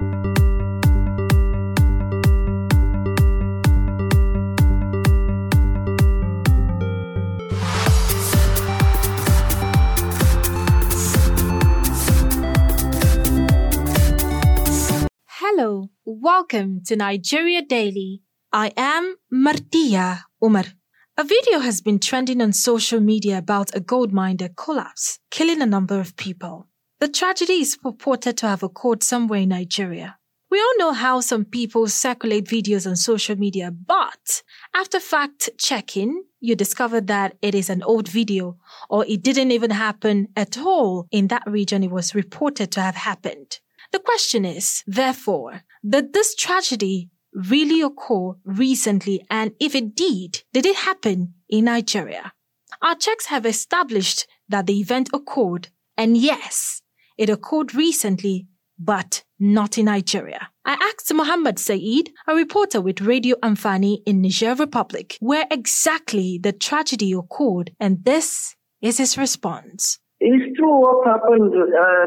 Hello, welcome to Nigeria Daily. I am Martia Umar. A video has been trending on social media about a gold mine that collapsed, killing a number of people. The tragedy is purported to have occurred somewhere in Nigeria. We all know how some people circulate videos on social media, but after fact-checking, you discover that it is an old video or it didn't even happen at all in that region it was reported to have happened. The question is, therefore, did this tragedy really occur recently, and if it did it happen in Nigeria? Our checks have established that the event occurred, and yes, it occurred recently, but not in Nigeria. I asked Muhammad Saeed, a reporter with Radio Amfani in Niger Republic, where exactly the tragedy occurred, and this is his response. It's true what happened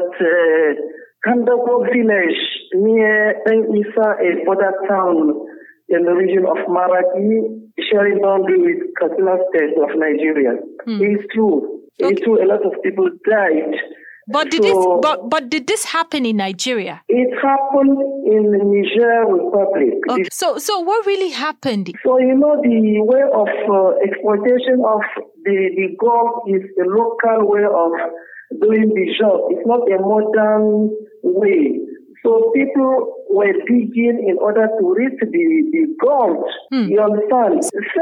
at Kandako village near Isa, a border town in the region of Maradi, sharing boundary with Katsina State of Nigeria. It's true. Okay. It's true. A lot of people died. But did this happen in Nigeria? It happened in the Niger Republic. Okay. So what really happened? So the way of exploitation of the gold is a local way of doing the job. It's not a modern way. So people were digging in order to reach the gold. You understand?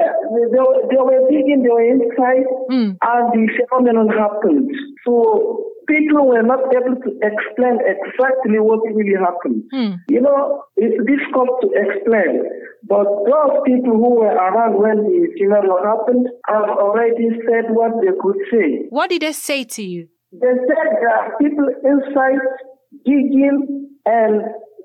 They were digging, they were inside, and the phenomenon happened. So people were not able to explain exactly what really happened. It's difficult to explain. But those people who were around when the scenario happened have already said what they could say. What did they say to you? They said that people inside digging, and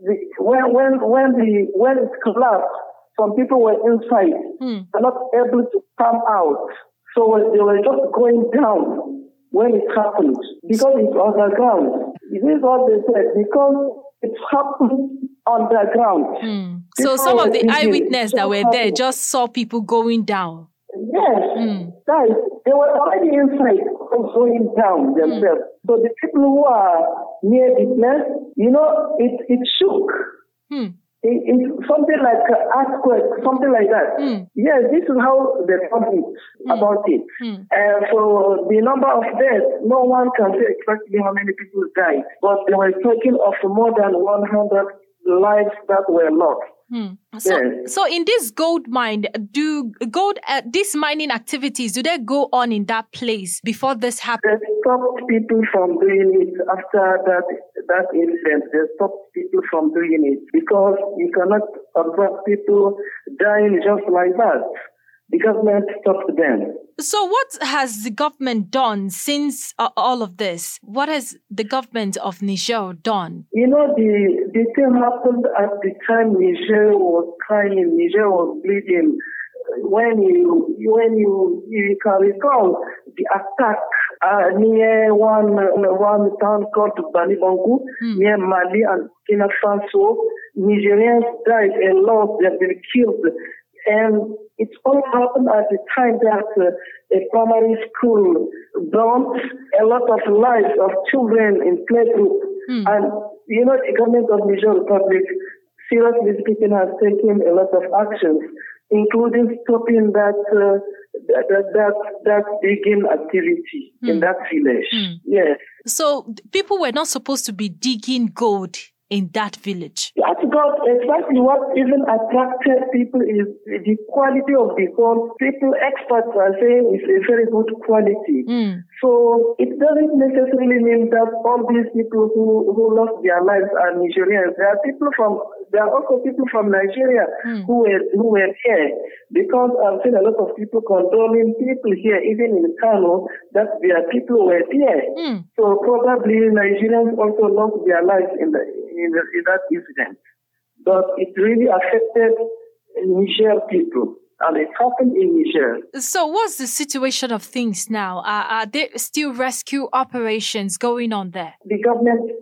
when it collapsed, some people were inside, were not able to come out. So they were just going down when it happened because it's underground. This is what they said, because it happened underground. So some of the eyewitnesses that were there just saw people going down. Yes, guys, they were already inside going down themselves. So the people who are near the place, it shook. It's something like an earthquake, something like that. Yes, this is how they thought about it. And so the number of deaths, no one can say exactly how many people died, but they were talking of more than 100 lives that were lost. So in this gold mine, these mining activities, do they go on in that place before this happened? They stopped people from doing it after that incident. They stopped people from doing it because you cannot observe people dying just like that. The government stopped them. So what has the government done since all of this? What has the government of Niger done? The thing happened at the time Niger was crying, Niger was bleeding. When you can recall the attack near one town called Banibongu, near Mali and Burkina Faso, Nigerians died a lot, they have been killed. And it all happened at the time that a primary school burned, a lot of lives of children in playgroup. And, the government of Niger Republic, seriously speaking, has taken a lot of actions, including stopping that digging activity in that village. Yes. So people were not supposed to be digging gold in that village. That's exactly what even attracted people is the quality of the gold. People, experts are saying it's a very good quality. So it doesn't necessarily mean that all these people who lost their lives are Nigerians. There are also people from Nigeria who were here, because I've seen a lot of people condoning people here, even in Kano, that their people were here. So probably Nigerians also lost their lives in that incident. But it really affected Niger people, and it happened in Niger. So what's the situation of things now? Are there still rescue operations going on there? The government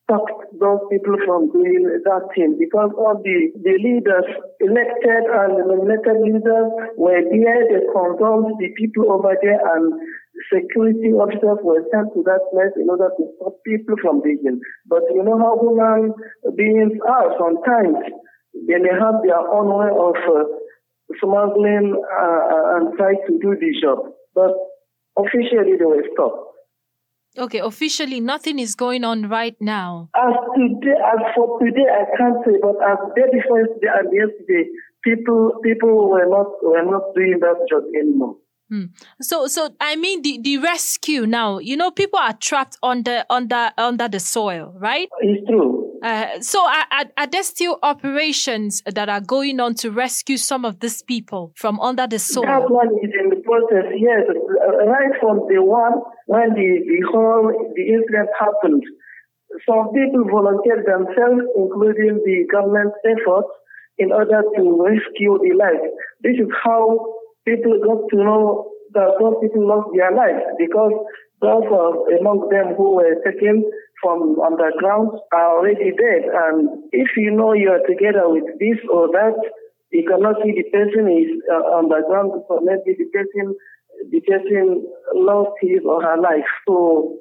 stopped those people from doing that thing, because all the leaders, elected and nominated leaders, were there. They condoned the people over there, and security officers were sent to that place in order to stop people from digging. But you know how human beings are sometimes. They may have their own way of smuggling and try to do the job. But officially, they were stopped. Okay, officially, nothing is going on right now. As for today, I can't say, but as day before yesterday and yesterday, people were not doing that job anymore. So I mean, the rescue now. You know, people are trapped under the soil, right? It's true. So are there still operations that are going on to rescue some of these people from under the soil? That one is in the process, yes. Right from the one when the incident happened, some people volunteered themselves, including the government efforts, in order to rescue the life. This is how people got to know that those people lost their lives, because those among them who were taken from underground are already dead. And if you know you are together with this or that, you cannot see the person is underground, so maybe the person lost his or her life. So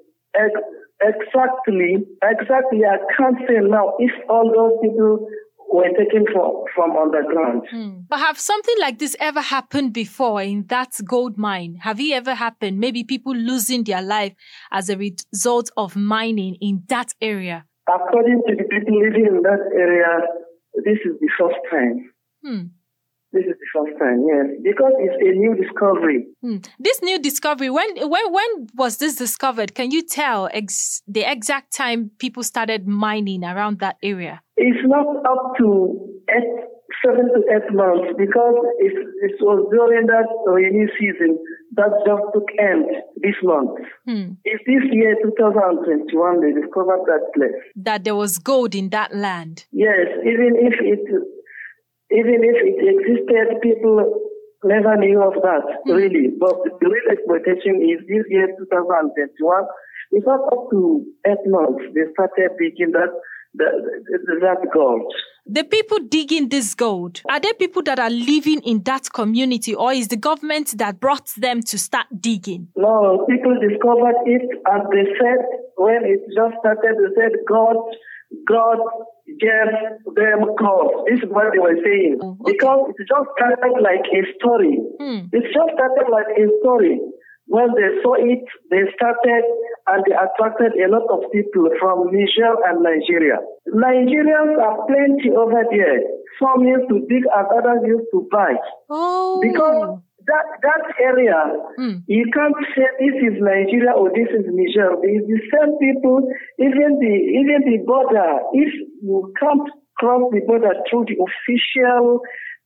exactly, I can't say now if all those people were taken from underground. But have something like this ever happened before in that gold mine? Have it ever happened? Maybe people losing their life as a result of mining in that area? According to the people living in that area, this is the first time. This is the first time, yes, because it's a new discovery. This new discovery, when was this discovered? Can you tell the exact time people started mining around that area? It's not up to 7 to 8 months, because it was during that rainy season that just took end this month. It's this year, 2021, they discovered that place. That there was gold in that land. Yes, even if it existed, people never knew of that, really. But the real exploitation is this year, 2021. It's not up to 8 months. They started digging that gold. The people digging this gold, are there people that are living in that community, or is the government that brought them to start digging? No, people discovered it, and they said, when it just started, they said God gave them gold. This is what they were saying. Okay. Because it just started like a story. It just started like a story. When they saw it, they started, and they attracted a lot of people from Niger and Nigeria. Nigerians are plenty over there. Some used to dig and others used to buy. Because that area, you can't say this is Nigeria or this is Niger. It's the same people, even the border. If you can't cross the border through the official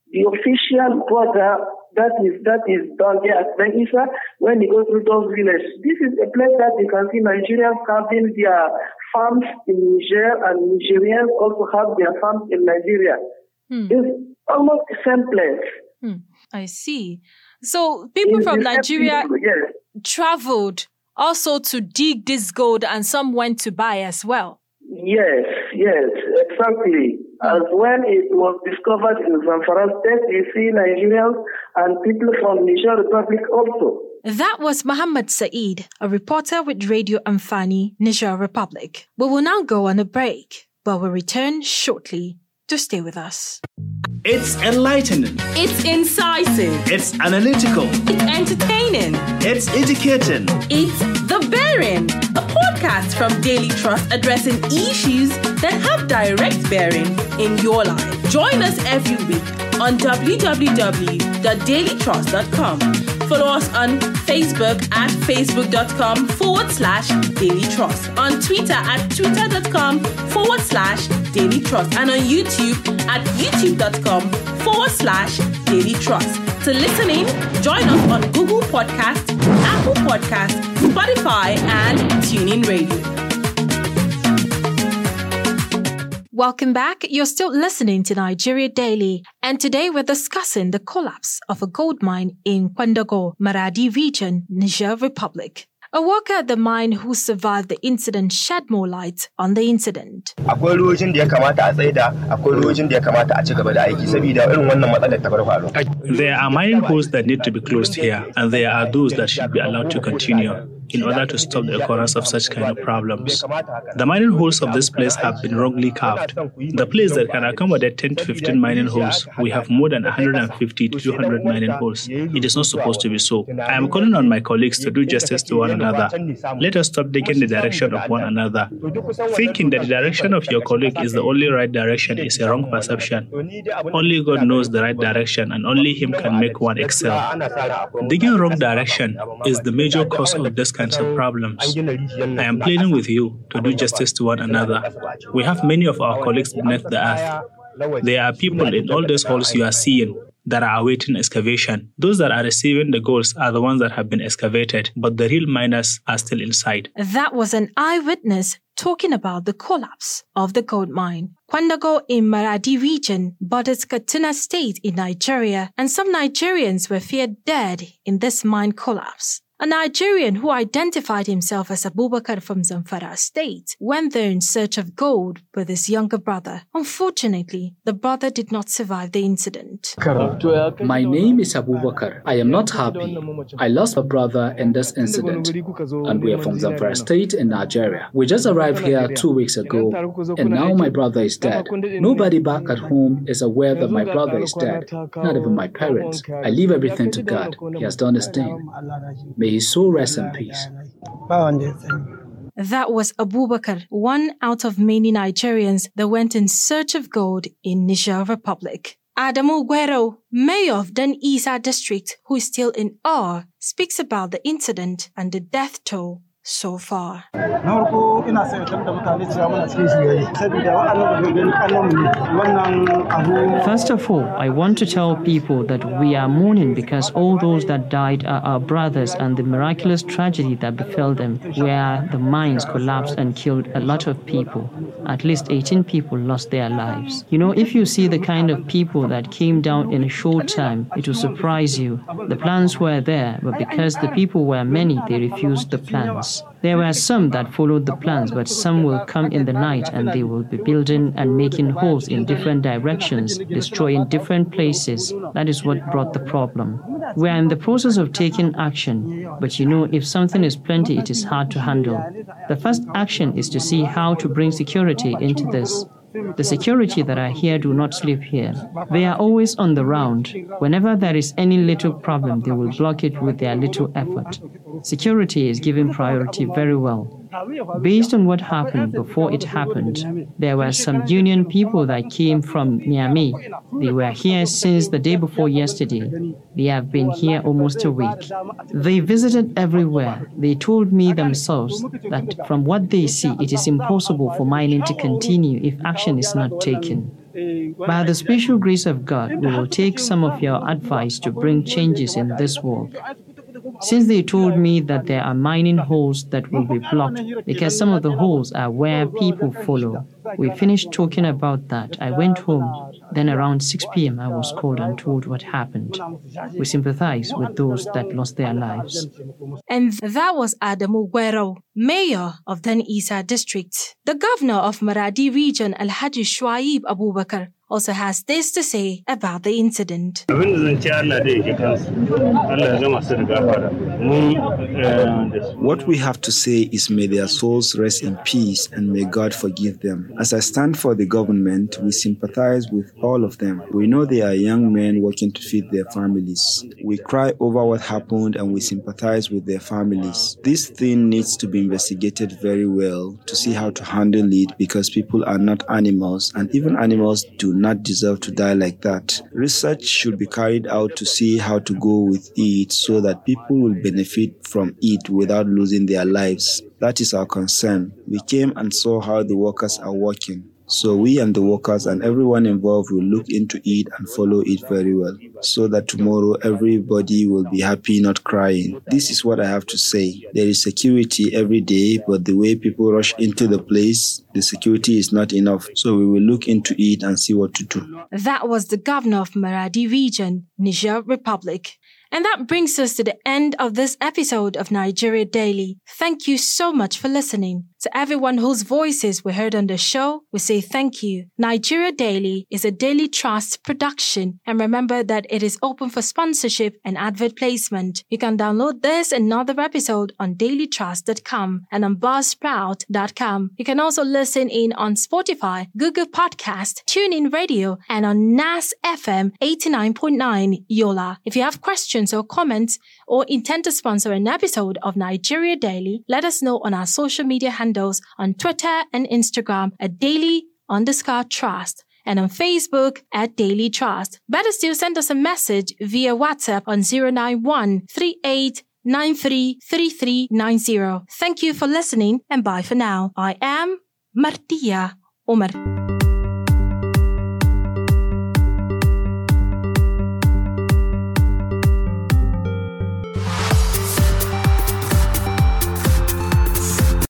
border, that is done there at Benisa, when you go through those villages. This is a place that you can see Nigerians having their farms in Niger, and Nigerians also have their farms in Nigeria. It's almost the same place. I see. So people from Nigeria traveled also to dig this gold, and some went to buy as well. Yes, exactly. As when it was discovered in Zamfara State, you see Nigerians and people from Niger Republic also. That was Muhammad Saeed, a reporter with Radio Amfani, Niger Republic. We will now go on a break, but we'll return shortly. To stay with us. It's enlightening. It's incisive. It's analytical. It's entertaining. It's educating. It's The Bearing, a podcast from Daily Trust addressing issues that have direct bearing in your life. Join us every week on www.dailytrust.com. Follow us on Facebook at facebook.com/Daily Trust, on Twitter at twitter.com/Daily Trust, and on YouTube at youtube.com/Daily Trust. To listen in, join us on Google Podcasts, Apple Podcasts, Spotify, and TuneIn Radio. Welcome back. You're still listening to Nigeria Daily, and today we're discussing the collapse of a gold mine in Kwandago, Maradi region, Niger Republic. A worker at the mine who survived the incident shed more light on the incident. There are mining holes that need to be closed here, and there are those that should be allowed to continue in order to stop the occurrence of such kind of problems. The mining holes of this place have been wrongly carved. The place that can accommodate 10 to 15 mining holes, we have more than 150 to 200 mining holes. It is not supposed to be so. I am calling on my colleagues to do justice to one another. Let us stop taking the direction of one another. Thinking that the direction of your colleague is the only right direction is a wrong perception. Only God knows the right direction, and only Him can make one excel. Digging wrong direction is the major cause of this kinds of problems. I am pleading with you to do justice to one another. We have many of our colleagues beneath the earth. There are people in all those holes you are seeing that are awaiting excavation. Those that are receiving the golds are the ones that have been excavated, but the real miners are still inside. That was an eyewitness talking about the collapse of the gold mine. Kwandago in Maradi region borders Katsina State in Nigeria, and some Nigerians were feared dead in this mine collapse. A Nigerian who identified himself as Abubakar from Zamfara State went there in search of gold with his younger brother. Unfortunately, the brother did not survive the incident. My name is Abubakar. I am not happy. I lost my brother in this incident, and we are from Zamfara State in Nigeria. We just arrived here 2 weeks ago, and now my brother is dead. Nobody back at home is aware that my brother is dead, not even my parents. I leave everything to God. He has done his thing. May his soul rest in peace. That was Abubakar, one out of many Nigerians that went in search of gold in Niger Republic. Adamu Guero, mayor of Dan Isa district, who is still in awe, speaks about the incident and the death toll so far. First of all, I want to tell people that we are mourning because all those that died are our brothers, and the miraculous tragedy that befell them, where the mines collapsed and killed a lot of people. At least 18 people lost their lives. You know, if you see the kind of people that came down in a short time, it will surprise you. The plans were there, but because the people were many, they refused the plans. There were some that followed the plans, but some will come in the night and they will be building and making holes in different directions, destroying different places. That is what brought the problem. We are in the process of taking action, but you know, if something is plenty, it is hard to handle. The first action is to see how to bring security into this. The security that are here do not sleep here. They are always on the round. Whenever there is any little problem, they will block it with their little effort. Security is given priority very well. Based on what happened before it happened, there were some union people that came from Niamey. They were here since the day before yesterday. They have been here almost a week. They visited everywhere. They told me themselves that from what they see, it is impossible for mining to continue if action is not taken. By the special grace of God, we will take some of your advice to bring changes in this work. Since they told me that there are mining holes that will be blocked because some of the holes are where people follow. We finished talking about that. I went home. Then around 6 p.m. I was called and told what happened. We sympathize with those that lost their lives. And that was Adamu Guero, mayor of Dan Isa district. The governor of Maradi region, Alhaji Shuaib Abubakar, also has this to say about the incident. What we have to say is may their souls rest in peace and may God forgive them. As I stand for the government, we sympathize with all of them. We know they are young men working to feed their families. We cry over what happened and we sympathize with their families. This thing needs to be investigated very well to see how to handle it, because people are not animals, and even animals do not deserve to die like that. Research should be carried out to see how to go with it so that people will benefit from it without losing their lives. That is our concern. We came and saw how the workers are working. So we and the workers and everyone involved will look into it and follow it very well, so that tomorrow everybody will be happy, not crying. This is what I have to say. There is security every day, but the way people rush into the place, the security is not enough. So we will look into it and see what to do. That was the governor of Maradi region, Niger Republic. And that brings us to the end of this episode of Nigeria Daily. Thank you so much for listening. To everyone whose voices were heard on the show, we say thank you. Nigeria Daily is a Daily Trust production, and remember that it is open for sponsorship and advert placement. You can download this and other episode on dailytrust.com and on buzzsprout.com. You can also listen in on Spotify, Google Podcast, TuneIn Radio, and on NAS FM 89.9 Yola. If you have questions or comments or intend to sponsor an episode of Nigeria Daily, let us know on our social media handles on Twitter and Instagram at daily_trust and on Facebook at Daily Trust. Better still, send us a message via WhatsApp on 091-3893-3390. Thank you for listening and bye for now. I am Martia Umar.